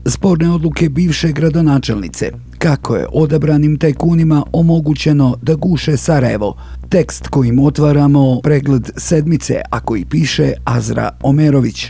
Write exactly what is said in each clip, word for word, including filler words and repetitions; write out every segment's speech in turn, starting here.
Sporne odluke bivše gradonačelnice. Kako je odabranim tajkunima omogućeno da guše Sarajevo? Tekst kojim otvaramo pregled sedmice, a koji piše Azra Omerović.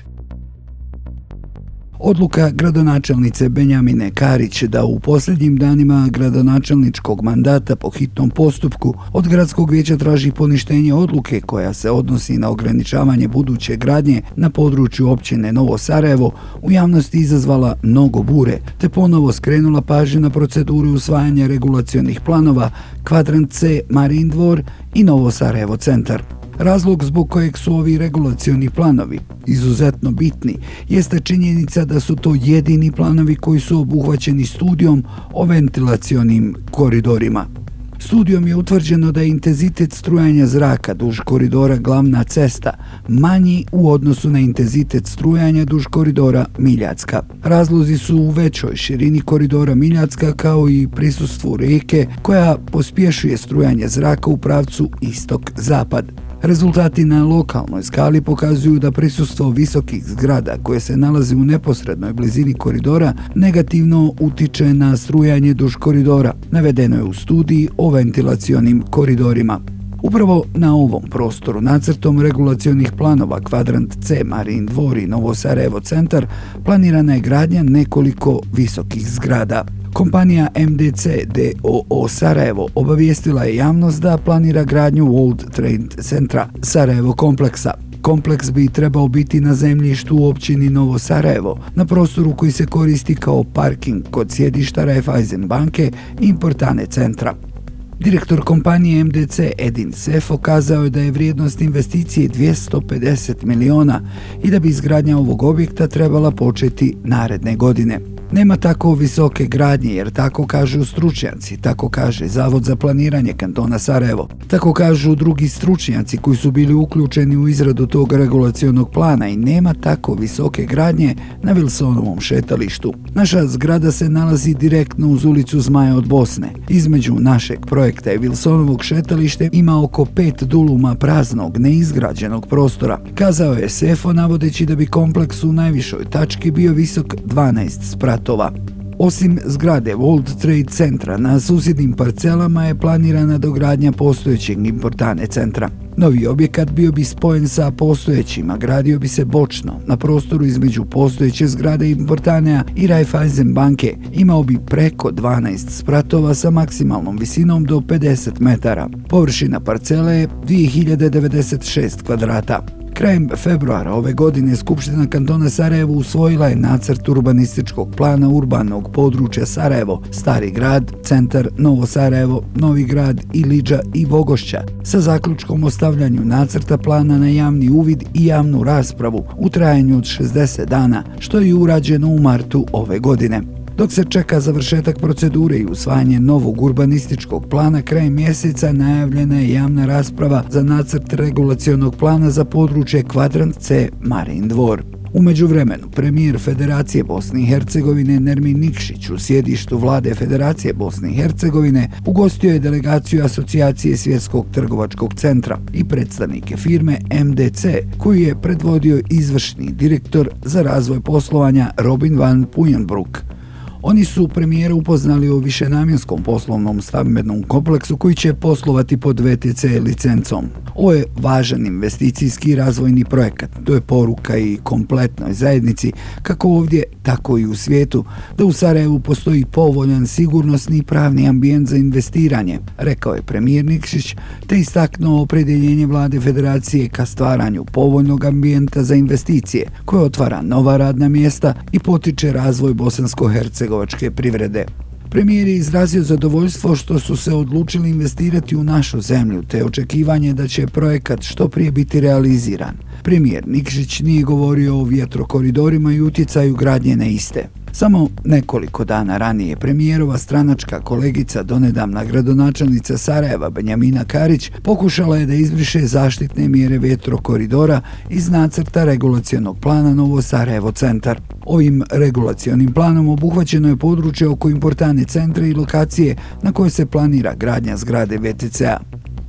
Odluka gradonačelnice Benjamine Karić da u posljednjim danima gradonačelničkog mandata po hitnom postupku od gradskog vijeća traži poništenje odluke koja se odnosi na ograničavanje buduće gradnje na području općine Novo Sarajevo u javnosti izazvala mnogo bure, te ponovo skrenula pažnju na proceduru usvajanja regulacionih planova Kvadrant C Marin dvor i Novo Sarajevo centar. Razlog zbog kojeg su ovi regulacioni planovi izuzetno bitni jeste činjenica da su to jedini planovi koji su obuhvaćeni studijom o ventilacionim koridorima. Studijom je utvrđeno da je intenzitet strujanja zraka duž koridora Glavna cesta manji u odnosu na intenzitet strujanja duž koridora Miljacka. Razlozi su u većoj širini koridora Miljacka kao i prisustvu rijeke koja pospješuje strujanje zraka u pravcu istok-zapad. Rezultati na lokalnoj skali pokazuju da prisustvo visokih zgrada koje se nalaze u neposrednoj blizini koridora negativno utiče na strujanje duž koridora, navedeno je u studiji o ventilacionim koridorima. Upravo na ovom prostoru nacrtom regulacionih planova Kvadrant C Marin dvor i Novo Sarajevo centar planirana je gradnja nekoliko visokih zgrada. Kompanija M D C d o o Sarajevo obavijestila je javnost da planira gradnju World Trade Centra Sarajevo kompleksa. Kompleks bi trebao biti na zemljištu u općini Novo Sarajevo, na prostoru koji se koristi kao parking kod sjedišta Raiffeisen banke i Importane centra. Direktor kompanije M D C Edin Sefo kazao je da je vrijednost investicije dvjesto pedeset miliona i da bi izgradnja ovog objekta trebala početi naredne godine. Nema tako visoke gradnje jer tako kažu stručnjaci, tako kaže Zavod za planiranje kantona Sarajevo, tako kažu drugi stručnjaci koji su bili uključeni u izradu tog regulacionog plana i nema tako visoke gradnje na Wilsonovom šetalištu. Naša zgrada se nalazi direktno uz ulicu Zmaja od Bosne. Između našeg projekta i Wilsonovog šetalište ima oko pet duluma praznog, neizgrađenog prostora, kazao je Sefo navodeći da bi kompleks u najvišoj tački bio visok dvanaest spratova. Osim zgrade World Trade centra, na susjednim parcelama je planirana dogradnja postojećeg Importane centra. Novi objekat bio bi spojen sa postojećima, gradio bi se bočno, na prostoru između postojeće zgrade Importanea i Raiffeisen banke, imao bi preko dvanaest spratova sa maksimalnom visinom do pedeset metara. Površina parcele je dvije hiljade devedeset šest kvadrata. Krajem februara ove godine Skupština kantona Sarajevo usvojila je nacrt urbanističkog plana urbanog područja Sarajevo, Stari grad, Centar, Novo Sarajevo, Novi grad, Iliđa i Vogošća, sa zaključkom o stavljanju nacrta plana na javni uvid i javnu raspravu u trajanju od šezdeset dana, što je urađeno u martu ove godine. Dok se čeka završetak procedure i usvajanje novog urbanističkog plana, krajem mjeseca najavljena je javna rasprava za nacrt regulacionog plana za područje Kvadrant C Marin dvor. U međuvremenu, premijer Federacije Bosne i Hercegovine Nermin Nikšić u sjedištu vlade Federacije Bosne i Hercegovine ugostio je delegaciju Asocijacije Svjetskog trgovačkog centra i predstavnike firme M D C, koju je predvodio izvršni direktor za razvoj poslovanja Robin van Puyenbroek. Oni su premijera upoznali o višenamjenskom poslovnom stambenom kompleksu koji će poslovati pod V T C licencom. Ovo je važan investicijski razvojni projekat. To je poruka i kompletnoj zajednici, kako ovdje, tako i u svijetu, da u Sarajevu postoji povoljan, sigurnosni i pravni ambijent za investiranje, rekao je premijer Nikšić, te istaknuo opredjeljenje vlade Federacije ka stvaranju povoljnog ambijenta za investicije, koje otvara nova radna mjesta i potiče razvoj bosansko-hercegovačke privrede. Premijer je izrazio zadovoljstvo što su se odlučili investirati u našu zemlju, te očekivanje da će projekat što prije biti realiziran. Premijer Nikšić nije govorio o vjetrokoridorima i utjecaju gradnje na iste. Samo nekoliko dana ranije premijerova stranačka kolegica, donedavna gradonačelnica Sarajeva Benjamina Karić, pokušala je da izbriše zaštitne mjere vjetrokoridora iz nacrta regulacionog plana Novo Sarajevo centar. Ovim regulacionim planom obuhvaćeno je područje oko Importane centra i lokacije na kojoj se planira gradnja zgrade V T C a.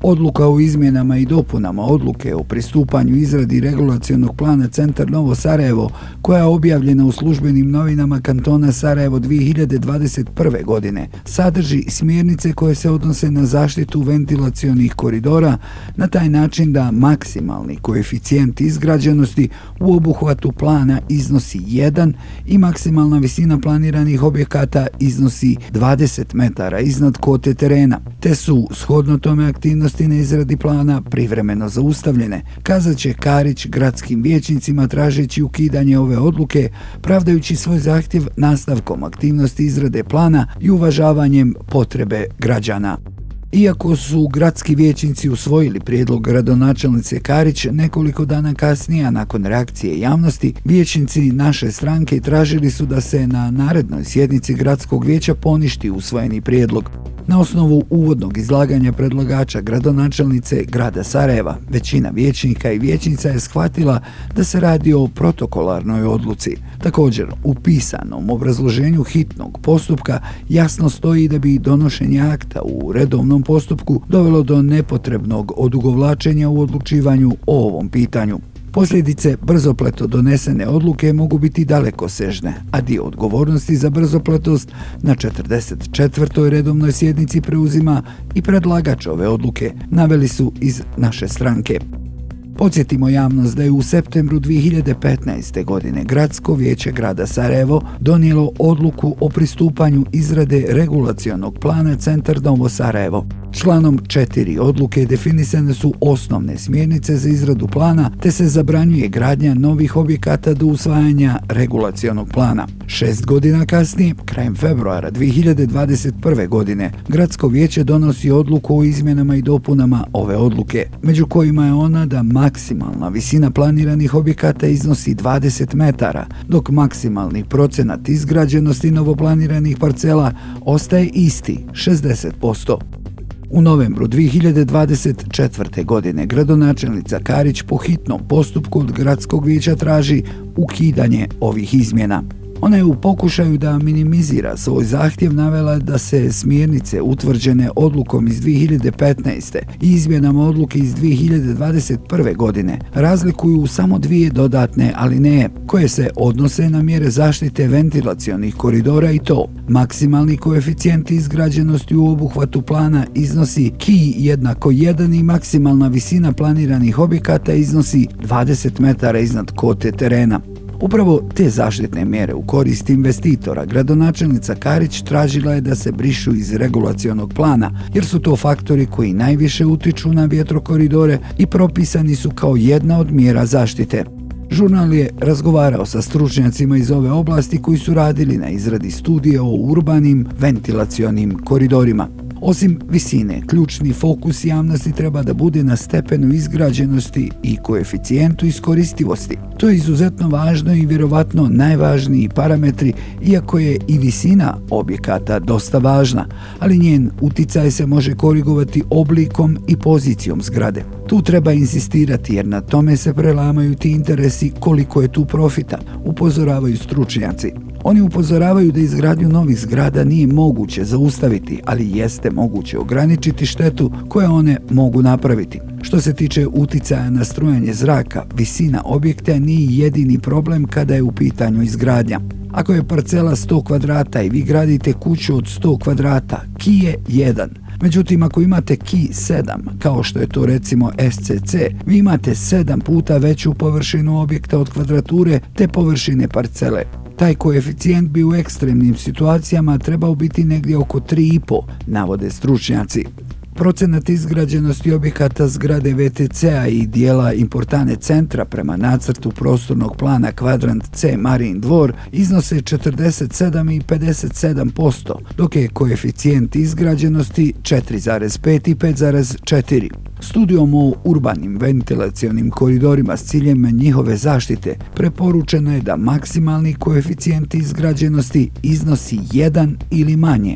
Odluka o izmjenama i dopunama odluke o pristupanju izradi regulacionog plana Centar Novo Sarajevo, koja je objavljena u službenim novinama kantona Sarajevo dvije hiljade dvadeset prve. godine, sadrži smjernice koje se odnose na zaštitu ventilacionih koridora na taj način da maksimalni koeficijent izgrađenosti u obuhvatu plana iznosi jedan i maksimalna visina planiranih objekata iznosi dvadeset metara iznad kote terena, te su shodno tome aktivnosti na izradi plana privremeno zaustavljene, kazat će Karić gradskim vijećnicima tražeći ukidanje ove odluke, pravdajući svoj zahtjev nastavkom aktivnosti izrade plana i uvažavanjem potrebe građana. Iako su gradski vijećnici usvojili prijedlog gradonačelnice Karić, nekoliko dana kasnije, nakon reakcije javnosti, vijećnici naše stranke tražili su da se na narednoj sjednici gradskog vijeća poništi usvojeni prijedlog. Na osnovu uvodnog izlaganja predlagača gradonačelnice grada Sarajeva, većina vijećnika i vijećnica je shvatila da se radi o protokolarnoj odluci. Također, u pisanom obrazloženju hitnog postupka jasno stoji da bi donošenje akta u redovnom postupku dovelo do nepotrebnog odugovlačenja u odlučivanju o ovom pitanju. Posljedice brzopleto donesene odluke mogu biti dalekosežne, a dio odgovornosti za brzopletost na četrdeset četvrtoj redovnoj sjednici preuzima i predlagač ove odluke, naveli su iz naše stranke. Podsjetimo javnost da je u septembru dvije hiljade petnaeste. godine Gradsko vijeće grada Sarajevo donijelo odluku o pristupanju izrade regulacionog plana Centar Novo Sarajevo. Članom četiri odluke definisane su osnovne smjernice za izradu plana, te se zabranjuje gradnja novih objekata do usvajanja regulacionog plana. Šest godina kasnije, krajem februara dvije hiljade dvadeset prve. godine, Gradsko vijeće donosi odluku o izmjenama i dopunama ove odluke, među kojima je ona da maksimalna visina planiranih objekata iznosi dvadeset metara, dok maksimalni procenat izgrađenosti novoplaniranih parcela ostaje isti, šezdeset posto. U novembru dvije hiljade dvadeset četvrte. godine gradonačelnica Karić po hitnom postupku od gradskog vijeća traži ukidanje ovih izmjena. Ona je u pokušaju da minimizira svoj zahtjev navela da se smjernice utvrđene odlukom iz dvije hiljade petnaeste. i izmjenama odluke iz dvije hiljade dvadeset prve. godine razlikuju u samo dvije dodatne alineje koje se odnose na mjere zaštite ventilacionih koridora i to maksimalni koeficijent izgrađenosti u obuhvatu plana iznosi ki jednako jedan i maksimalna visina planiranih objekata iznosi dvadeset metara iznad kote terena. Upravo te zaštitne mjere u korist investitora gradonačelnica Karić tražila je da se brišu iz regulacionog plana, jer su to faktori koji najviše utiču na vjetrokoridore i propisani su kao jedna od mjera zaštite. Žurnal je razgovarao sa stručnjacima iz ove oblasti koji su radili na izradi studije o urbanim ventilacionim koridorima. Osim visine, ključni fokus javnosti treba da bude na stepenu izgrađenosti i koeficijentu iskoristivosti. To je izuzetno važno i vjerovatno najvažniji parametri, iako je i visina objekata dosta važna, ali njen uticaj se može korigovati oblikom i pozicijom zgrade. Tu treba insistirati jer na tome se prelamaju ti interesi koliko je tu profita, upozoravaju stručnjaci. Oni upozoravaju da izgradnju novih zgrada nije moguće zaustaviti, ali jeste moguće ograničiti štetu koje one mogu napraviti. Što se tiče uticaja na strujanje zraka, visina objekta nije jedini problem kada je u pitanju izgradnja. Ako je parcela sto kvadrata i vi gradite kuću od sto kvadrata, ki je jedan. Međutim, ako imate ki sedam, kao što je to recimo es ce ce, vi imate sedam puta veću površinu objekta od kvadrature te površine parcele. Taj koeficijent bi u ekstremnim situacijama trebao biti negdje oko tri i po, navode stručnjaci. Procenat izgrađenosti objekata zgrade ve te ce-a i dijela Importane centra prema nacrtu prostornog plana Kvadrant C Marin dvor iznose četrdeset sedam i pedeset sedam posto, dok je koeficijent izgrađenosti četiri zarez pet i pet zarez četiri. Studijom o urbanim ventilacionim koridorima s ciljem njihove zaštite preporučeno je da maksimalni koeficijent izgrađenosti iznosi jedan ili manje.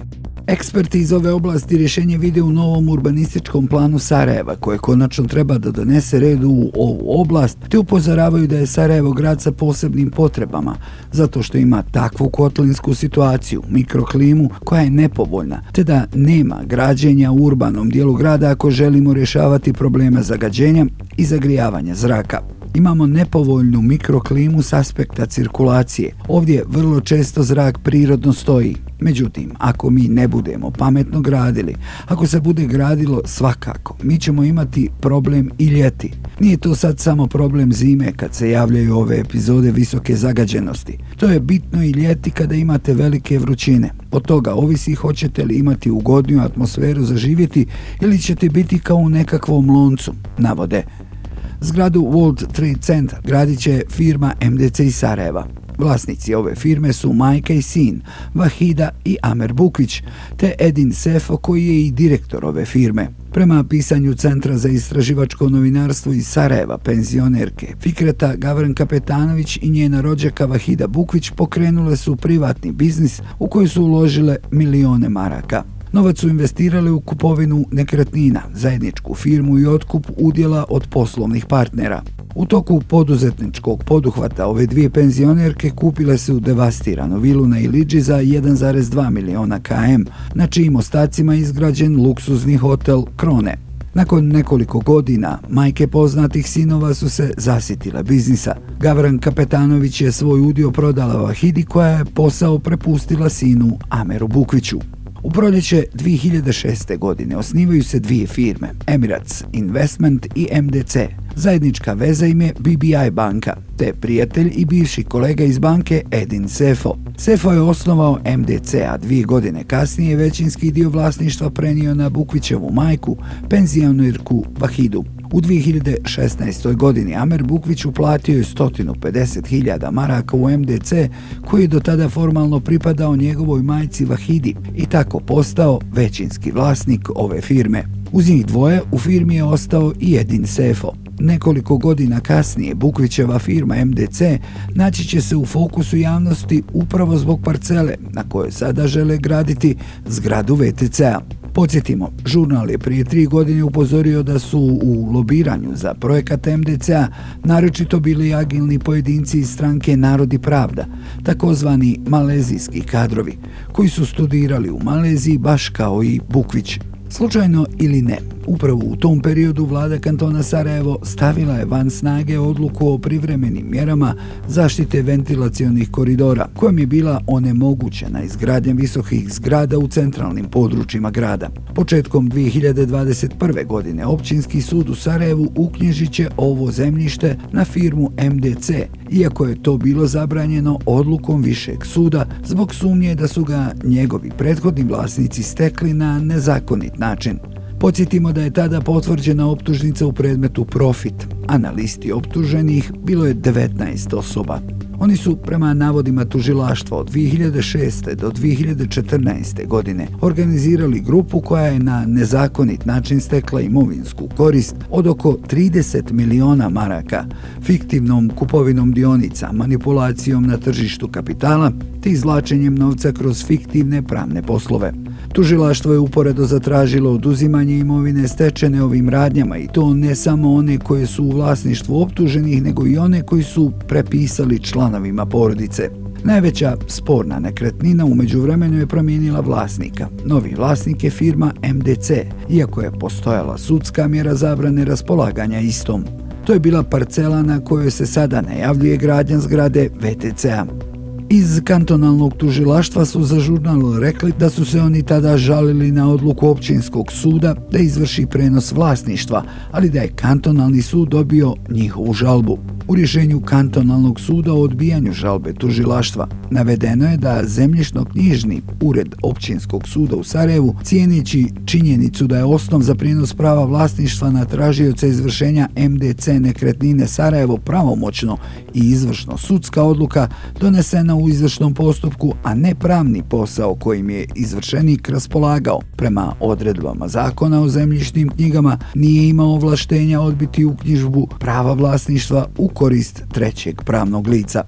Eksperti iz ove oblasti rješenje vide u novom urbanističkom planu Sarajeva, koje konačno treba da donese red u ovu oblast, te upozoravaju da je Sarajevo grad sa posebnim potrebama, zato što ima takvu kotlinsku situaciju, mikroklimu koja je nepovoljna, te da nema građenja u urbanom dijelu grada ako želimo rješavati probleme zagađenja i zagrijavanja zraka. Imamo nepovoljnu mikroklimu s aspekta cirkulacije. Ovdje vrlo često zrak prirodno stoji. Međutim, ako mi ne budemo pametno gradili, ako se bude gradilo svakako, mi ćemo imati problem i ljeti. Nije to sad samo problem zime kad se javljaju ove epizode visoke zagađenosti. To je bitno i ljeti kada imate velike vrućine. Od toga ovisi hoćete li imati ugodniju atmosferu za živjeti ili ćete biti kao u nekakvom loncu, navode. Zgradu World Trade Center gradit će firma M D C iz Sarajeva. Vlasnici ove firme su majka i sin, Vahida i Amer Bukvić, te Edin Sefo koji je i direktor ove firme. Prema pisanju Centra za istraživačko novinarstvo iz Sarajeva, penzionerke Fikreta Gavran-Kapetanović i njena rođaka Vahida Bukvić pokrenule su privatni biznis u koji su uložile milione maraka. Novac su investirali u kupovinu nekretnina, zajedničku firmu i otkup udjela od poslovnih partnera. U toku poduzetničkog poduhvata ove dvije penzionerke kupile su devastiranu vilu na Ilidži za jedan zarez dva miliona km, na čijim ostacima izgrađen luksuzni hotel Krone. Nakon nekoliko godina, majke poznatih sinova su se zasitile biznisa. Gavran-Kapetanović je svoj udio prodala Vahidi, koja je posao prepustila sinu Ameru Bukviću. U proljeće dvije hiljade šeste. godine osnivaju se dvije firme, Emirates Investment i M D C. Zajednička veza im je B B I banka, te prijatelj i bivši kolega iz banke Edin Sefo. Sefo je osnovao M D C, a dvije godine kasnije većinski dio vlasništva prenio na Bukvićevu majku, penzionerku Vahidu. U dvije hiljade šesnaestoj. godini Amer Bukvić uplatio je sto pedeset hiljada maraka u M D C, koji je do tada formalno pripadao njegovoj majci Vahidi i tako postao većinski vlasnik ove firme. Uz njih dvoje u firmi je ostao i Edin Sefo. Nekoliko godina kasnije Bukvićeva firma M D C naći će se u fokusu javnosti upravo zbog parcele na kojoj sada žele graditi zgradu V T C-a. Podsjetimo, žurnal je prije tri godine upozorio da su u lobiranju za projekat M D C-a naročito bili agilni pojedinci iz stranke Narod i pravda, takozvani malezijski kadrovi, koji su studirali u Maleziji baš kao i Bukvić. Slučajno ili ne, upravo u tom periodu vlada kantona Sarajevo stavila je van snage odluku o privremenim mjerama zaštite ventilacionih koridora, kojom je bila onemogućena izgradnja visokih zgrada u centralnim područjima grada. Početkom dvije hiljade dvadeset prve. godine Općinski sud u Sarajevu uknjižit će ovo zemljište na firmu M D C, iako je to bilo zabranjeno odlukom višeg suda zbog sumnje da su ga njegovi prethodni vlasnici stekli na nezakonit način. Podsjetimo da je tada potvrđena optužnica u predmetu Profit, a na listi optuženih bilo je devetnaest osoba. Oni su, prema navodima tužilaštva, od dvije hiljade šeste. do dvije hiljade četrnaeste. godine organizirali grupu koja je na nezakonit način stekla imovinsku korist od oko trideset miliona maraka, fiktivnom kupovinom dionica, manipulacijom na tržištu kapitala te izvlačenjem novca kroz fiktivne pravne poslove. Tužilaštvo je uporedo zatražilo oduzimanje imovine stečene ovim radnjama, i to ne samo one koje su u vlasništvu optuženih, nego i one koji su prepisali članovima porodice. Najveća sporna nekretnina u međuvremenu je promijenila vlasnika. Novi vlasnik je firma M D C, iako je postojala sudska mjera zabrane raspolaganja istom. To je bila parcela na kojoj se sada najavljuje gradnja zgrade V T C-a. Iz kantonalnog tužilaštva su za žurnal rekli da su se oni tada žalili na odluku općinskog suda da izvrši prenos vlasništva, ali da je kantonalni sud dobio njihovu žalbu. U rješenju kantonalnog suda o odbijanju žalbe tužilaštva navedeno je da zemljišno-knjižni ured općinskog suda u Sarajevu, cijeneći činjenicu da je osnov za prijenos prava vlasništva na tražioca izvršenja M D C nekretnine Sarajevo pravomoćno i izvršno sudska odluka donesena u izvršnom postupku, a ne pravni posao kojim je izvršenik raspolagao prema odredbama zakona o zemljišnim knjigama, nije imao ovlaštenja odbiti uknjižbu prava vlasništva u korist trećeg pravnog lica.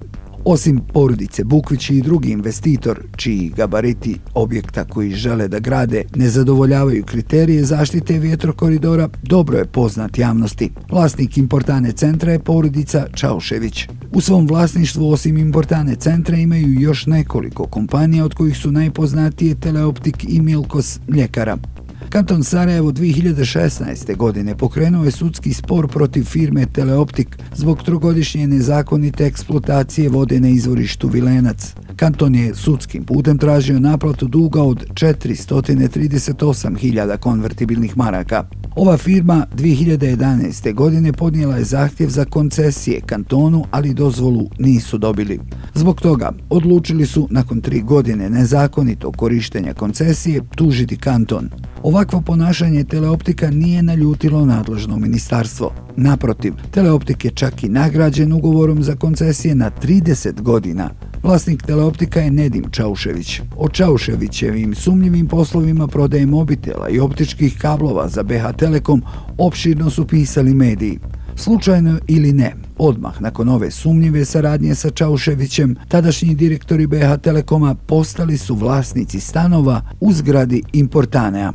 Osim porodice Bukvić i drugi investitor, čiji gabariti objekta koji žele da grade ne zadovoljavaju kriterije zaštite vjetrokoridora, dobro je poznat javnosti. Vlasnik Importane centra je porodica Čaušević. U svom vlasništvu osim Importane centra imaju još nekoliko kompanija, od kojih su najpoznatije Teleoptik i Milkos mljekara. Kanton Sarajevo dvije hiljade šesnaeste. godine pokrenuo je sudski spor protiv firme Teleoptik zbog trogodišnje nezakonite eksploatacije vode na izvorištu Vilenac. Kanton je sudskim putem tražio naplatu duga od četiristo trideset osam hiljada konvertibilnih maraka. Ova firma dvije hiljade jedanaeste. godine podnijela je zahtjev za koncesije kantonu, ali dozvolu nisu dobili. Zbog toga odlučili su nakon tri godine nezakonitog korištenja koncesije tužiti kanton. Ovakvo ponašanje Teleoptika nije naljutilo nadležno ministarstvo. Naprotiv, Teleoptik je čak i nagrađen ugovorom za koncesije na trideset godina. Vlasnik Teleoptika je Nedim Čaušević. O Čauševićevim sumnjivim poslovima prodaje mobitela i optičkih kablova za B H Telekom opširno su pisali mediji. Slučajno ili ne, odmah nakon ove sumnjive saradnje sa Čauševićem, tadašnji direktori B H Telekoma postali su vlasnici stanova u zgradi Importanea.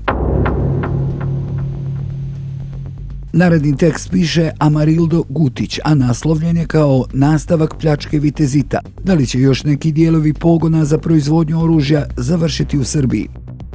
Naredni tekst piše Amarildo Gutić, a naslovljen je kao nastavak pljačke Vitezita. Da li će još neki dijelovi pogona za proizvodnju oružja završiti u Srbiji?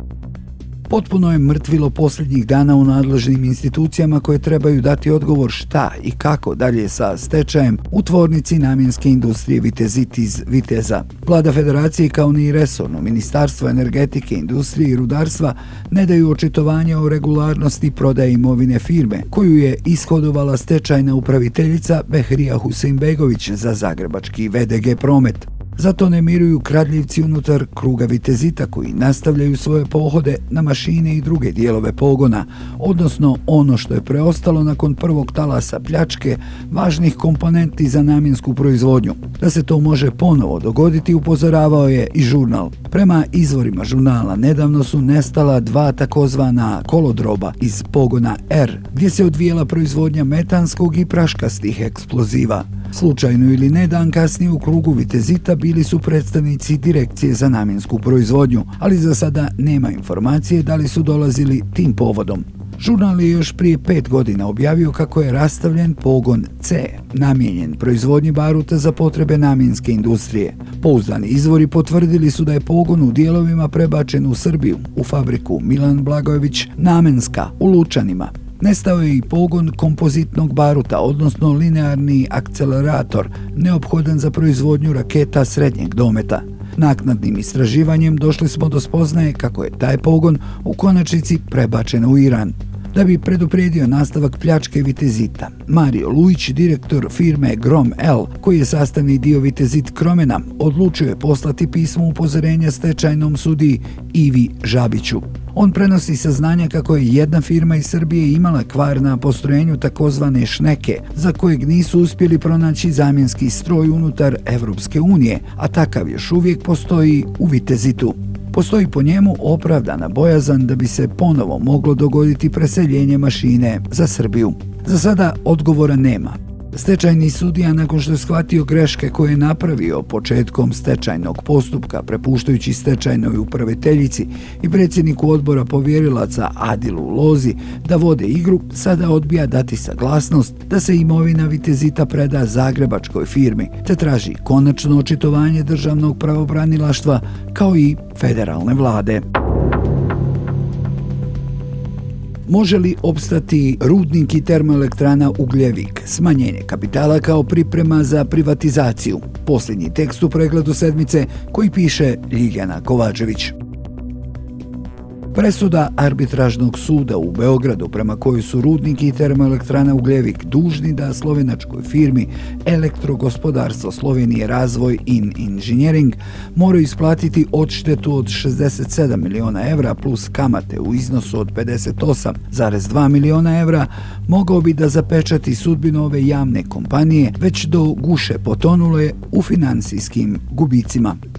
Potpuno je mrtvilo posljednjih dana u nadležnim institucijama koje trebaju dati odgovor šta i kako dalje sa stečajem u tvornici namjenske industrije Vitezit iz Viteza. Vlada Federacije kao ni resorno Ministarstvo energetike, industrije i rudarstva ne daju očitovanje o regularnosti prodaje imovine firme koju je ishodovala stečajna upraviteljica Behrija Huseinbegović za zagrebački V D G Promet. Zato ne miruju kradljivci unutar kruga Vitezita koji nastavljaju svoje pohode na mašine i druge dijelove pogona, odnosno ono što je preostalo nakon prvog talasa pljačke važnih komponenti za namjensku proizvodnju. Da se to može ponovo dogoditi, upozoravao je i žurnal. Prema izvorima žurnala nedavno su nestala dva takozvana kolodroba iz pogona R, gdje se odvijela proizvodnja metanskog i praškastih eksploziva. Slučajno ili ne, dan kasnije u krugu Vitezita bili su predstavnici Direkcije za namjensku proizvodnju, ali za sada nema informacije da li su dolazili tim povodom. Žurnal je još prije pet godina objavio kako je rastavljen pogon C, namijenjen proizvodnji baruta za potrebe namjenske industrije. Pouzdani izvori potvrdili su da je pogon u dijelovima prebačen u Srbiju, u fabriku Milan Blagojević Namenska u Lučanima. Nestao je i pogon kompozitnog baruta, odnosno linearni akcelerator, neophodan za proizvodnju raketa srednjeg dometa. Naknadnim istraživanjem došli smo do spoznaje kako je taj pogon u konačnici prebačen u Iran. Da bi predupredio nastavak pljačke Vitezita, Mario Lujić, direktor firme Grom L, koji je sastavni dio Vitezit Kromena, odlučio je poslati pismo upozorenja stečajnom sudiji Ivi Žabiću. On prenosi saznanja kako je jedna firma iz Srbije imala kvar na postrojenju takozvane šneke, za kojeg nisu uspjeli pronaći zamjenski stroj unutar Evropske unije, a takav još uvijek postoji u Vitezitu. Postoji po njemu opravdana bojazan da bi se ponovo moglo dogoditi preseljenje mašine za Srbiju. Za sada odgovora nema. Stečajni sudija, nakon što je shvatio greške koje je napravio početkom stečajnog postupka, prepuštajući stečajnoj upraviteljici i predsjedniku odbora povjerilaca Adilu Lozi da vode igru, sada odbija dati saglasnost da se imovina Vitezita preda zagrebačkoj firmi, te traži konačno očitovanje državnog pravobranilaštva kao i federalne vlade. Može li opstati rudnik i termoelektrana Ugljevik? Smanjenje kapitala kao priprema za privatizaciju. Posljednji tekst u pregledu sedmice koji piše Ljiljana Kovačević. Presuda arbitražnog suda u Beogradu prema kojoj su rudnik i termoelektrana Ugljevik dužni da slovenačkoj firmi Elektrogospodarstvo Slovenije Razvoj in Inženjering moraju isplatiti odštetu od šezdeset sedam miliona evra plus kamate u iznosu od pedeset osam zarez dva miliona evra, mogao bi da zapečati sudbinu ove javne kompanije, već do guše potonule u finansijskim gubicima.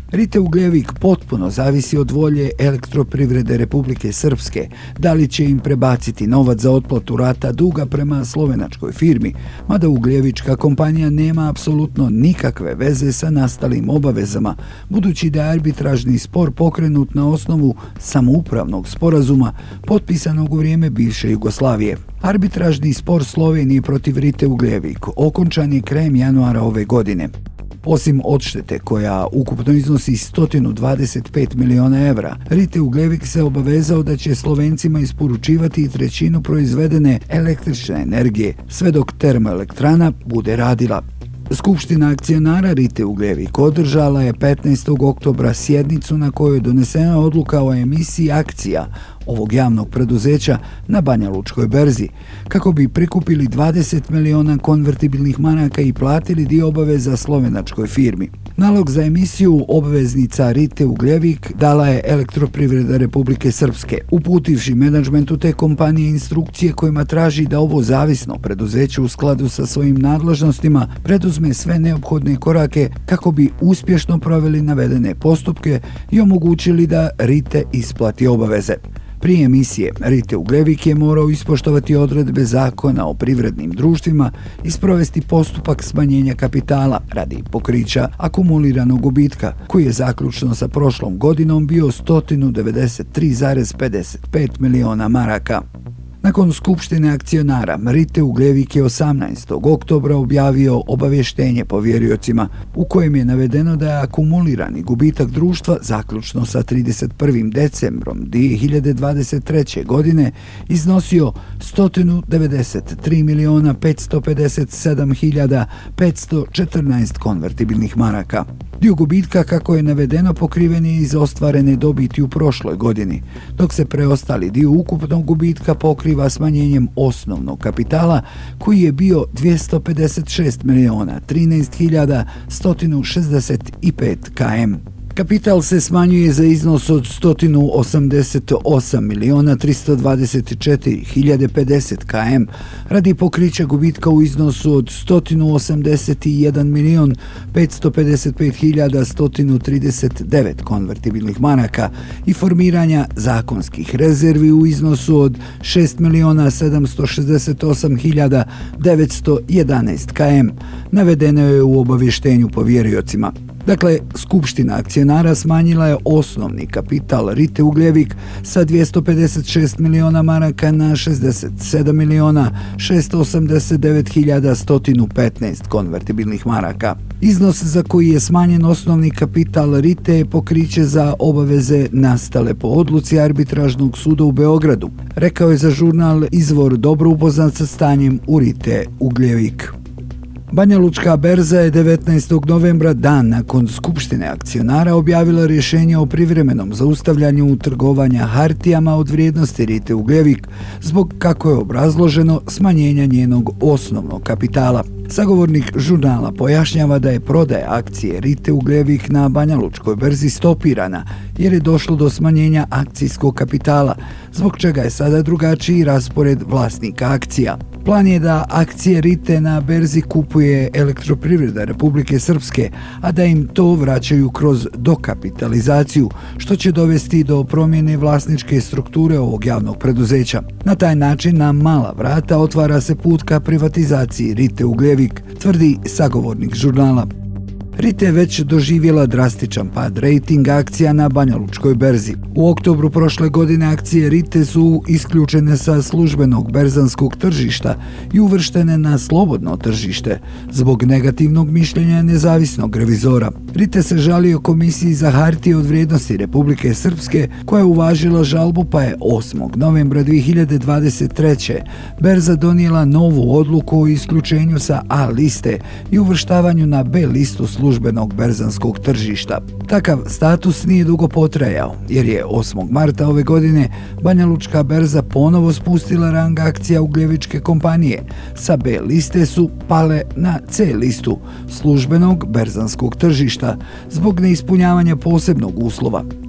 Rite Ugljevik potpuno zavisi od volje Elektroprivrede Republike Srpske, da li će im prebaciti novac za otplatu rata duga prema slovenačkoj firmi, mada Ugljevička kompanija nema apsolutno nikakve veze sa nastalim obavezama, budući da je arbitražni spor pokrenut na osnovu samoupravnog sporazuma potpisanog u vrijeme bivše Jugoslavije. Arbitražni spor Slovenije protiv Rite Ugljevik okončan je krajem januara ove godine. Osim odštete koja ukupno iznosi sto dvadeset pet miliona evra, Rite Ugljevik se obavezao da će Slovencima isporučivati i trećinu proizvedene električne energije, sve dok termoelektrana bude radila. Skupština akcionara Rite Ugljevik održala je petnaestog oktobra sjednicu na kojoj je donesena odluka o emisiji akcija ovog javnog preduzeća na Banja Lučkoj berzi, kako bi prikupili dvadeset miliona konvertibilnih maraka i platili dio obaveza slovenačkoj firmi. Nalog za emisiju obveznica Rite Ugljevik dala je Elektroprivreda Republike Srpske, uputivši menadžmentu te kompanije instrukcije kojima traži da ovo zavisno preduzeće u skladu sa svojim nadležnostima preduzme sve neophodne korake kako bi uspješno proveli navedene postupke i omogućili da Rite isplati obaveze. Prije emisije, Rite Ugljevik je morao ispoštovati odredbe zakona o privrednim društvima i sprovesti postupak smanjenja kapitala radi pokrića akumuliranog gubitka, koji je zaključno sa prošlom godinom bio sto devedeset tri zarez pedeset pet miliona maraka. Nakon skupštine akcionara, Rite Ugljevik je osamnaestog oktobra objavio obavještenje povjeriocima u kojem je navedeno da je akumulirani gubitak društva zaključno sa trideset prvim decembrom dvije hiljade dvadeset treće. godine iznosio sto devedeset tri miliona petsto pedeset sedam hiljada petsto četrnaest konvertibilnih maraka. Dio gubitka, kako je navedeno, pokriven je iz ostvarene dobiti u prošloj godini, dok se preostali dio ukupnog gubitka pokriva smanjenjem osnovnog kapitala, koji je bio dvjesto pedeset šest miliona trinaest hiljada sto šezdeset pet km. Kapital se smanjuje za iznos od sto osamdeset osam miliona tristo dvadeset četiri hiljade pedeset km radi pokrića gubitka u iznosu od sto osamdeset jedan milion petsto pedeset pet hiljada sto trideset devet konvertibilnih maraka i formiranja zakonskih rezervi u iznosu od šest miliona sedamsto šezdeset osam hiljada devetsto jedanaest km, navedeno je u obavještenju povjeriocima. Dakle, Skupština akcionara smanjila je osnovni kapital Rite Ugljevik sa dvjesto pedeset šest miliona maraka na šezdeset sedam miliona šesto osamdeset devet hiljada sto petnaest konvertibilnih maraka. Iznos za koji je smanjen osnovni kapital Rite je pokriće za obaveze nastale po odluci Arbitražnog suda u Beogradu, rekao je za žurnal Izvor dobro upoznat sa stanjem u Rite Ugljevik. Banja Lučka berza je devetnaestog novembra, dan nakon skupštine akcionara, objavila rješenje o privremenom zaustavljanju trgovanja hartijama od vrijednosti Rite Ugljevik zbog, kako je obrazloženo, smanjenja njenog osnovnog kapitala. Sagovornik žurnala pojašnjava da je prodaja akcije Rite Ugljevik na Banja Lučkoj berzi stopirana jer je došlo do smanjenja akcijskog kapitala, zbog čega je sada drugačiji raspored vlasnika akcija. Plan je da akcije Rite na berzi kupuje Elektroprivreda Republike Srpske, a da im to vraćaju kroz dokapitalizaciju, što će dovesti do promjene vlasničke strukture ovog javnog preduzeća. Na taj način na mala vrata otvara se put ka privatizaciji Rite Ugljevik, tvrdi sagovornik žurnala. Rite je već doživjela drastičan pad rejtinga akcija na Banja Lučkoj berzi. U oktobru prošle godine akcije Rite su isključene sa službenog berzanskog tržišta i uvrštene na slobodno tržište zbog negativnog mišljenja nezavisnog revizora. Rite se žalio Komisiji za hartije od vrijednosti Republike Srpske, koja je uvažila žalbu, pa je osmog novembra dvije hiljade dvadeset treće. berza donijela novu odluku o isključenju sa A liste i uvrštavanju na B listu službenog berzanskog tržišta. Takav status nije dugo potrajao, jer je osmog marta ove godine Banja Lučka berza ponovo spustila rang akcija Ugljevičke kompanije. Sa B liste su pale na C listu službenog berzanskog tržišta zbog neispunjavanja posebnog uslova.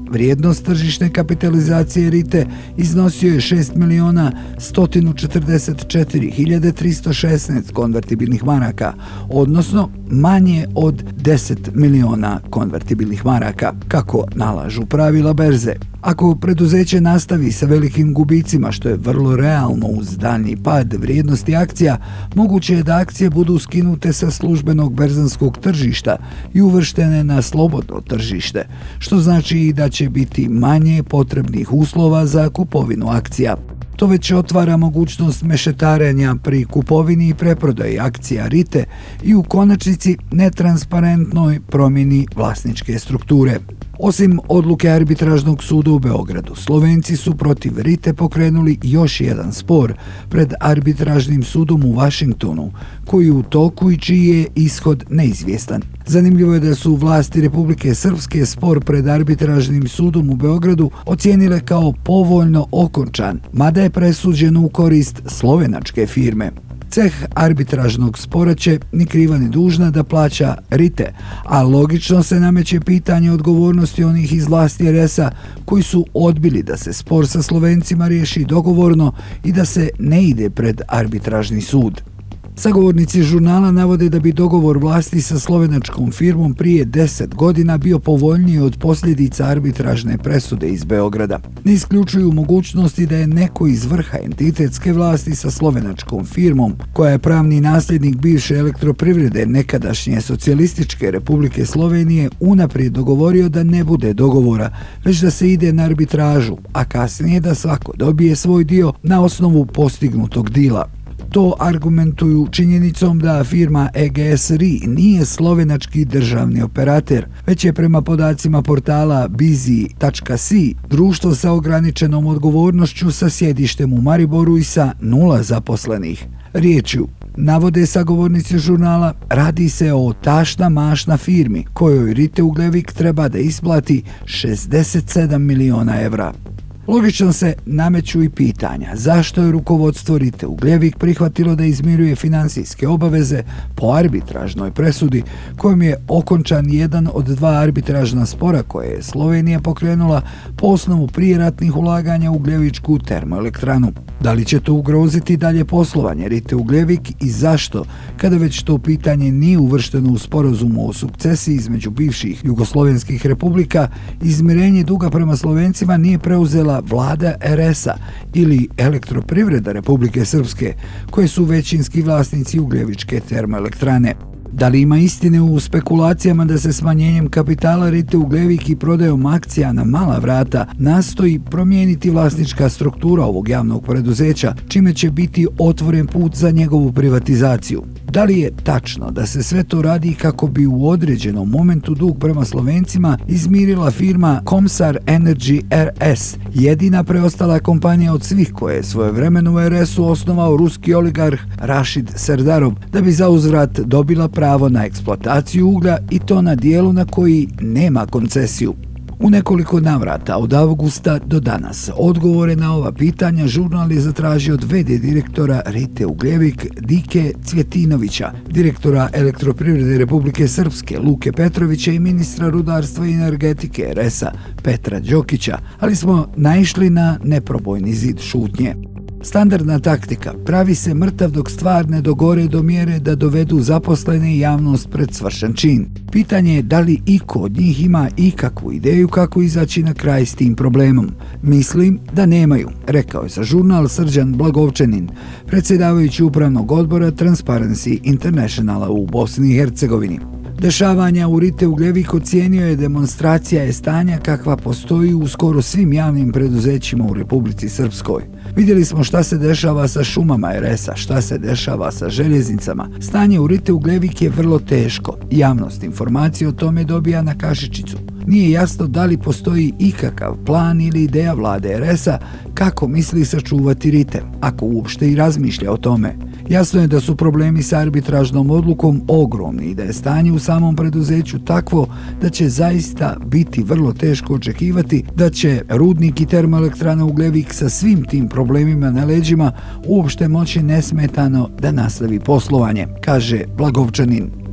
Vrijednost tržišne kapitalizacije Rite iznosio je šest miliona sto četrdeset četiri hiljade tristo šesnaest konvertibilnih maraka, odnosno manje od deset miliona konvertibilnih maraka, kako nalažu pravila berze. Ako preduzeće nastavi sa velikim gubicima, što je vrlo realno uz daljnji pad vrijednosti akcija, moguće je da akcije budu skinute sa službenog berzanskog tržišta i uvrštene na slobodno tržište, što znači i da će biti manje potrebnih uslova za kupovinu akcija. To već otvara mogućnost mešetarenja pri kupovini i preprodaji akcija Rite i u konačnici netransparentnoj promjeni vlasničke strukture. Osim odluke Arbitražnog suda u Beogradu, Slovenci su protiv Rite pokrenuli još jedan spor pred Arbitražnim sudom u Vašingtonu, koji je u toku i čiji je ishod neizvjestan. Zanimljivo je da su vlasti Republike Srpske spor pred Arbitražnim sudom u Beogradu ocijenile kao povoljno okončan, mada je presuđeno u korist slovenačke firme. Ceh arbitražnog spora će, ni kriva ni dužna, da plaća Rite, a logično se nameće pitanje odgovornosti onih iz vlasti er es-a koji su odbili da se spor sa Slovencima riješi dogovorno i da se ne ide pred arbitražni sud. Sagovornici žurnala navode da bi dogovor vlasti sa slovenačkom firmom prije deset godina bio povoljniji od posljedica arbitražne presude iz Beograda. Ne isključuju mogućnosti da je neko iz vrha entitetske vlasti sa slovenačkom firmom, koja je pravni nasljednik bivše elektroprivrede nekadašnje socijalističke Republike Slovenije, unaprijed dogovorio da ne bude dogovora, već da se ide na arbitražu, a kasnije da svako dobije svoj dio na osnovu postignutog dila. To argumentuju činjenicom da firma e ge es er i nije slovenački državni operater, već je prema podacima portala busy tačka si društvo sa ograničenom odgovornošću sa sjedištem u Mariboru i sa nula zaposlenih. Riječju, navode sagovornici žurnala, radi se o tašna mašna firmi kojoj Rite Uglevik treba da isplati šezdeset sedam miliona evra. Logično se nameću i pitanja zašto je rukovodstvo Rite Uglevik prihvatilo da izmiruje finansijske obaveze po arbitražnoj presudi kojom je okončan jedan od dva arbitražna spora koje je Slovenija pokrenula po osnovu prijeratnih ulaganja u Ugljevičku termoelektranu. Da li će to ugroziti dalje poslovanje Rite Uglevik i zašto, kada već to pitanje nije uvršteno u sporazumu o sukcesiji između bivših jugoslovenskih republika, izmirenje duga prema Slovencima nije preuzela vlada er es-a ili elektroprivreda Republike Srpske, koje su većinski vlasnici Ugljevičke termoelektrane. Da li ima istine u spekulacijama da se smanjenjem kapitala Rite Uglevik i prodajom akcija na mala vrata nastoji promijeniti vlasnička struktura ovog javnog preduzeća, čime će biti otvoren put za njegovu privatizaciju? Da li je tačno da se sve to radi kako bi u određenom momentu dug prema Slovencima izmirila firma Comsar Energy er es, jedina preostala kompanija od svih koje je svojevremeno u er es-u osnovao ruski oligarh Rašid Serdarov, da bi zauzvrat dobila pravo na eksploataciju uglja i to na dijelu na koji nema koncesiju? U nekoliko navrata od avgusta do danas odgovore na ova pitanja žurnal je zatražio od ve de direktora Rite Uglevik Dike Cvjetinovića, direktora elektroprivrede Republike Srpske Luke Petrovića i ministra rudarstva i energetike er es-a Petra Đokića, ali smo naišli na neprobojni zid šutnje. Standardna taktika, pravi se mrtav dok stvar ne dogore do mjere da dovedu zaposlene i javnost pred svršen čin. Pitanje je da li iko od njih ima ikakvu ideju kako izaći na kraj s tim problemom. Mislim da nemaju, rekao je za žurnal Srđan Blagovčanin, predsjedavajući upravnog odbora Transparency Internationala u Bosni i Hercegovini. Dešavanja u Rite Uglevik ocijenio je demonstracija je stanja kakva postoji u skoro svim javnim preduzećima u Republici Srpskoj. Vidjeli smo šta se dešava sa šumama er es-a, šta se dešava sa željeznicama. Stanje u Rite Uglevik je vrlo teško. Javnost informacije o tome dobija na kašičicu. Nije jasno da li postoji ikakav plan ili ideja vlade er es-a kako misli sačuvati Rite, ako uopšte i razmišlja o tome. Jasno je da su problemi sa arbitražnom odlukom ogromni i da je stanje u samom preduzeću takvo da će zaista biti vrlo teško očekivati da će rudnik i termoelektrana Uglevik sa svim tim problemima na leđima uopšte moći nesmetano da nastavi poslovanje, kaže Blagovčanin.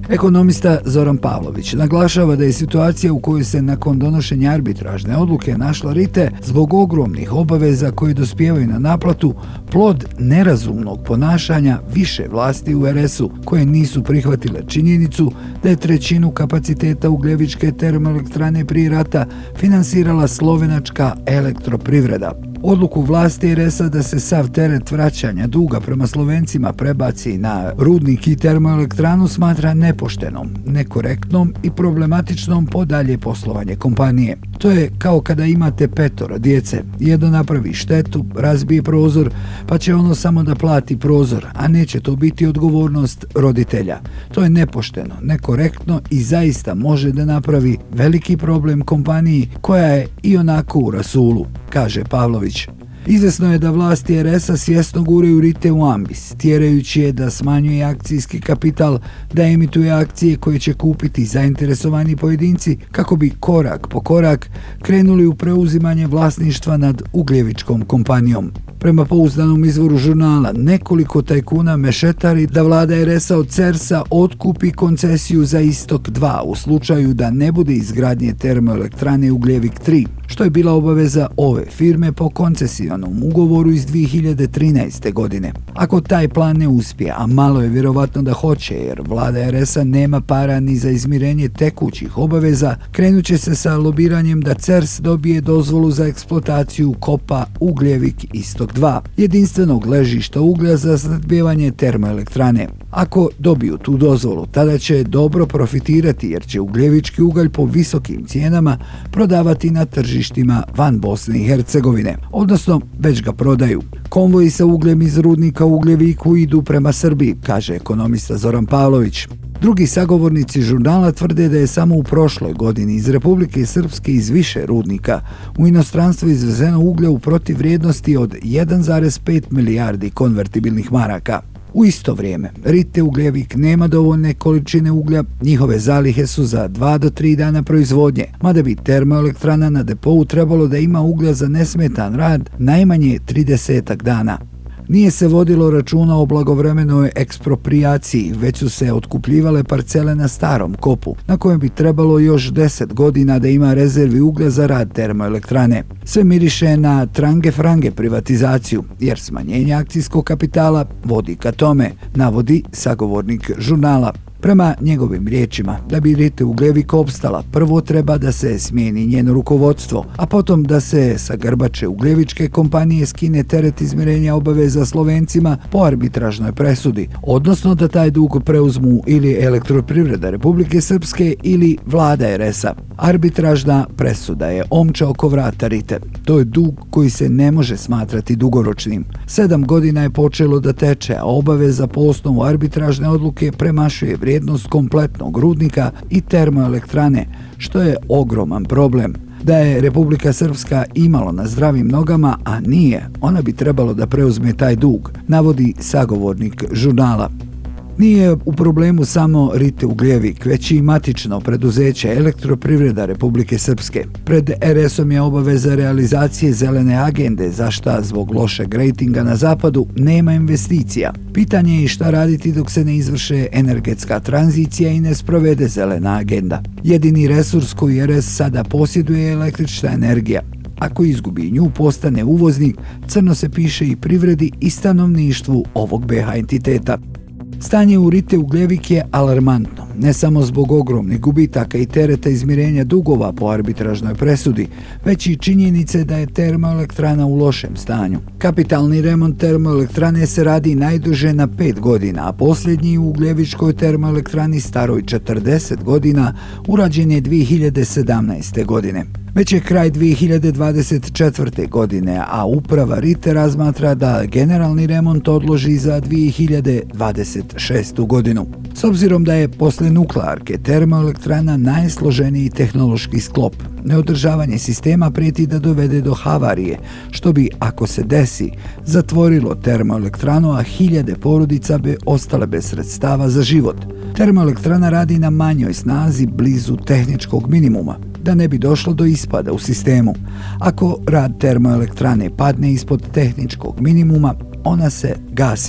Ekonomista Zoran Pavlović naglašava da je situacija u kojoj se nakon donošenja arbitražne odluke našla RITE zbog ogromnih obaveza koje dospijevaju na naplatu plod nerazumnog ponašanja više vlasti u er esu koje nisu prihvatile činjenicu da je trećinu kapaciteta Ugljevičke termoelektrane prije rata finansirala slovenačka elektroprivreda. Odluku vlasti er esa da se sav teret vraćanja duga prema Slovencima prebaci na rudnik i termoelektranu smatra nepoštenom, nekorektnom i problematičnom po dalje poslovanje kompanije. To je kao kada imate petoro djece, jedno napravi štetu, razbije prozor, pa će ono samo da plati prozor, a neće to biti odgovornost roditelja. To je nepošteno, nekorektno i zaista može da napravi veliki problem kompaniji koja je i onako u rasulu, kaže Pavlović. Izvesno je da vlasti er esa svjesno guraju RITE u ambis, tjerajući je da smanjuje akcijski kapital, da emituje akcije koje će kupiti zainteresovani pojedinci kako bi korak po korak krenuli u preuzimanje vlasništva nad Ugljevičkom kompanijom. Prema pouzdanom izvoru žurnala, nekoliko tajkuna mešetari da vlada er esa od CERS-a otkupi koncesiju za Istok dva u slučaju da ne bude izgradnje termoelektrane Ugljevik tri, što je bila obaveza ove firme po koncesijonom ugovoru iz dvije hiljade trinaeste. godine. Ako taj plan ne uspije, a malo je vjerovatno da hoće jer vlada er esa nema para ni za izmirenje tekućih obaveza, krenut će se sa lobiranjem da CERS dobije dozvolu za eksploataciju kopa Ugljevik Istok dva, jedinstvenog ležišta uglja za snabdijevanje termoelektrane. Ako dobiju tu dozvolu, tada će dobro profitirati jer će ugljevički ugalj po visokim cijenama prodavati na tržištima van Bosne i Hercegovine, odnosno već ga prodaju. Konvoji sa ugljem iz rudnika u Ugljeviku idu prema Srbiji, kaže ekonomista Zoran Pavlović. Drugi sagovornici žurnala tvrde da je samo u prošloj godini iz Republike Srpske iz više rudnika u inostranstvo izvezeno uglja u protivvrijednosti od jedan zarez pet milijardi konvertibilnih maraka. U isto vrijeme, RITE Ugljevik nema dovoljne količine uglja, njihove zalihe su za dva do tri dana proizvodnje, mada bi termoelektrana na depou trebalo da ima uglja za nesmetan rad najmanje trideset dana. Nije se vodilo računa o blagovremenoj eksproprijaciji, već su se otkupljivale parcele na starom kopu, na kojem bi trebalo još deset godina da ima rezervi uglja za rad termoelektrane. Sve miriše na trange-frange privatizaciju, jer smanjenje akcijskog kapitala vodi ka tome, navodi sagovornik žurnala. Prema njegovim riječima, da bi RITE Ugljevik opstala, prvo treba da se smijeni njeno rukovodstvo, a potom da se sa grbače Ugljevičke kompanije skine teret izmirenja obaveza Slovencima po arbitražnoj presudi, odnosno da taj dug preuzmu ili Elektroprivreda Republike Srpske ili vlada er esa. Arbitražna presuda je omča oko vrata RITE. To je dug koji se ne može smatrati dugoročnim. Sedam godina je počelo da teče, a obaveza po osnovu arbitražne odluke premašuje vrijednost kompletnog rudnika i termoelektrane, što je ogroman problem. Da je Republika Srpska imalo na zdravim nogama, a nije, ona bi trebalo da preuzme taj dug, navodi sagovornik žurnala. Nije u problemu samo RITE Ugljevik, već i matično preduzeće Elektroprivreda Republike Srpske. Pred er esom je obaveza realizacije zelene agende, za šta zbog lošeg rejtinga na zapadu nema investicija. Pitanje je i šta raditi dok se ne izvrše energetska tranzicija i ne sprovede zelena agenda. Jedini resurs koji er es sada posjeduje je električna energija. Ako izgubi nju, postane uvoznik, crno se piše i privredi i stanovništvu ovog be ha entiteta. Stanje u RITE Ugljevik je alarmantno, ne samo zbog ogromnih gubitaka i tereta izmirenja dugova po arbitražnoj presudi, već i činjenice da je termoelektrana u lošem stanju. Kapitalni remont termoelektrane se radi najduže na pet godina, a posljednji u Ugljevičkoj termoelektrani staroj četrdeset godina urađen je dvije hiljade sedamnaeste. godine. Već je kraj dvije hiljade dvadeset četvrte. godine, a uprava RITE razmatra da generalni remont odloži za dvije hiljade dvadeset šestu. godinu. S obzirom da je posle nuklearke termoelektrana najsloženiji tehnološki sklop, neodržavanje sistema prijeti da dovede do havarije, što bi, ako se desi, zatvorilo termoelektranu, a hiljade porodica bi ostale bez sredstava za život. Termoelektrana radi na manjoj snazi blizu tehničkog minimuma, da ne bi došlo do ispada u sistemu. Ako rad termoelektrane padne ispod tehničkog minimuma, ona se gasi.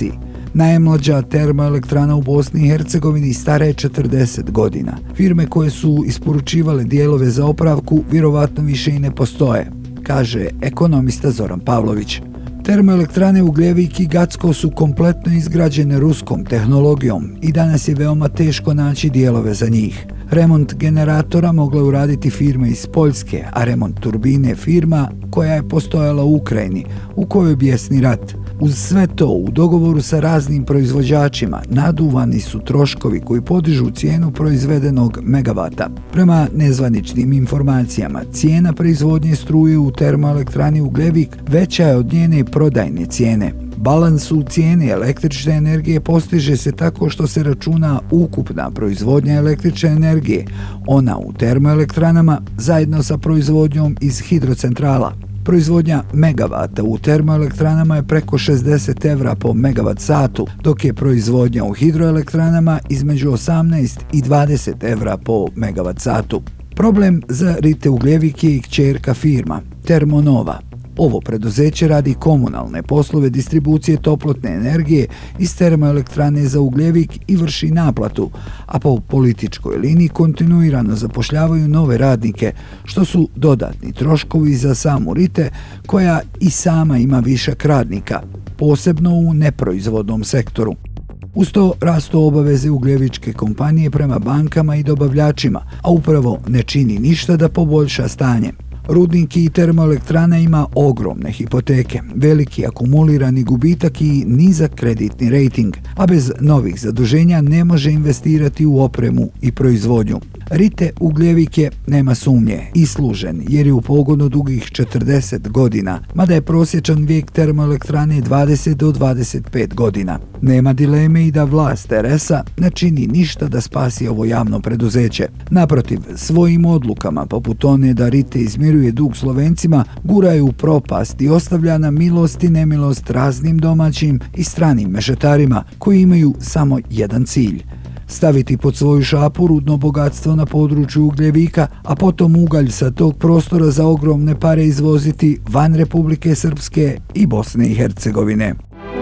Najmlađa termoelektrana u Bosni i Hercegovini stara je četrdeset godina. Firme koje su isporučivale dijelove za opravku vjerovatno više i ne postoje, kaže ekonomista Zoran Pavlović. Termoelektrane Ugljevik i Gacko su kompletno izgrađene ruskom tehnologijom i danas je veoma teško naći dijelove za njih. Remont generatora mogla uraditi firme iz Poljske, a remont turbine firma koja je postojala u Ukrajini, u kojoj bjesni rat. Uz sve to, u dogovoru sa raznim proizvođačima, naduvani su troškovi koji podižu cijenu proizvedenog megavata. Prema nezvaničnim informacijama, cijena proizvodnje struje u termoelektrani Ugljevik veća je od njene prodajne cijene. Balans u cijeni električne energije postiže se tako što se računa ukupna proizvodnja električne energije, ona u termoelektranama zajedno sa proizvodnjom iz hidrocentrala. Proizvodnja megavata u termoelektranama je preko šezdeset evra po megavat satu, dok je proizvodnja u hidroelektranama između osamnaest i dvadeset evra po megavat satu. Problem za Rite Ugljevik je i kćerka firma Termonova. Ovo preduzeće radi komunalne poslove distribucije toplotne energije iz termoelektrane za Ugljevik i vrši naplatu, a po političkoj liniji kontinuirano zapošljavaju nove radnike, što su dodatni troškovi za samu Rite, koja i sama ima višak radnika, posebno u neproizvodnom sektoru. Uz to rastu obaveze ugljevičke kompanije prema bankama i dobavljačima, a upravo ne čini ništa da poboljša stanje. Rudnik i termoelektrana ima ogromne hipoteke, veliki akumulirani gubitak i nizak kreditni rejting, a bez novih zaduženja ne može investirati u opremu i proizvodnju. Rite Ugljevik je, nema sumnje, islužen jer je u pogonu dugih četrdeset godina, mada je prosječan vijek termoelektrane dvadeset do dvadeset pet godina. Nema dileme i da vlast er es a ne čini ništa da spasi ovo javno preduzeće. Naprotiv, svojim odlukama, poput one da Rite izmiruje dug Slovencima, guraju u propast i ostavlja na milost i nemilost raznim domaćim i stranim mešetarima koji imaju samo jedan cilj: staviti pod svoju šapu rudno bogatstvo na području Ugljevika, a potom ugalj sa tog prostora za ogromne pare izvoziti van Republike Srpske i Bosne i Hercegovine.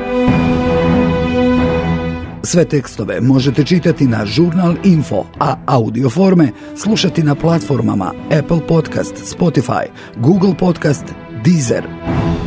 Sve tekstove možete čitati na Žurnal Info, a audio forme slušati na platformama Apple Podcast, Spotify, Google Podcast, Deezer.